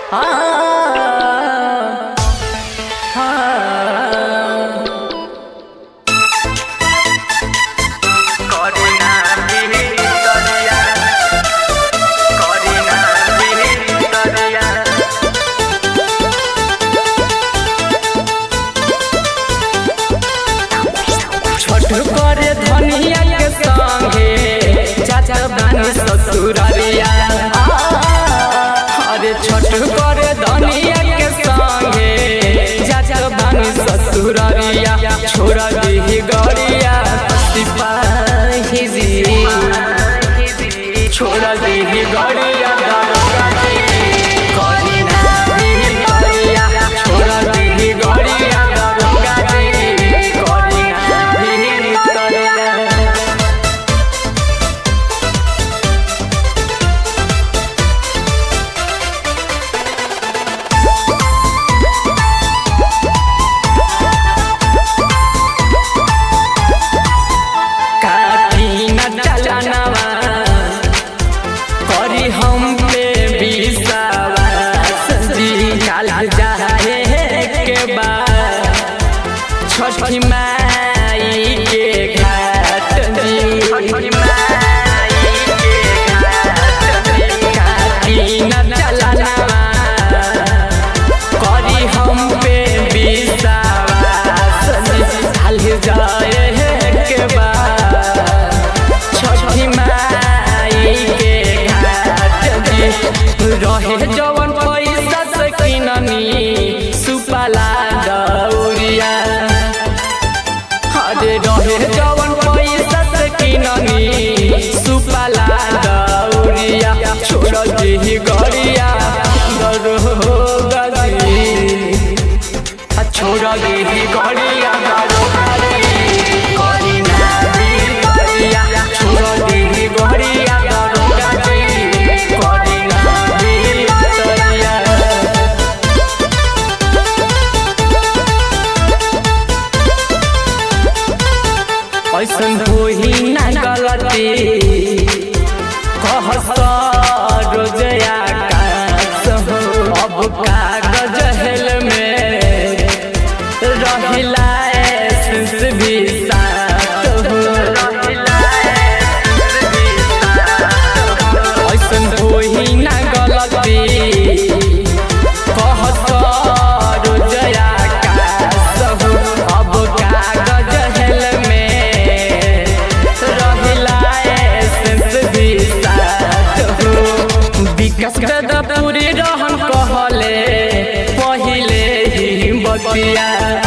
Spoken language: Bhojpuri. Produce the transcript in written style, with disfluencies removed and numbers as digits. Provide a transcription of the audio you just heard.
करे धनिया के संगे चाचा बानी ससुरारिया। अरे छठ करे धनिया के संगे चाचा बानी ससुरारिया। छोड़ा दी गड़िया सिपाही जी, छोड़ा दी गड़िया हम पे विश्वास जी काल जाए के बाद छठी माई के घाट जी, छठी माई के घाट काटी न चलना करी हम पे विश्वास जी काल जाए के बाद छठी माई के रहे जवन पैसा से किननी सुपाला दौरिया। अरे रहे जवन पैसा से किननी सुपाला दौरिया। छोड़ दी गड़िया छोड़ दी गड़िया ऐसन होई ना गलती कहस रोजया अब कागज हेल में रहिला भी साथ हो। ऐसन होई ना गलती कहस रोजया अब कागज हेल में पूरी रहन कहले पहिले ही बतिया।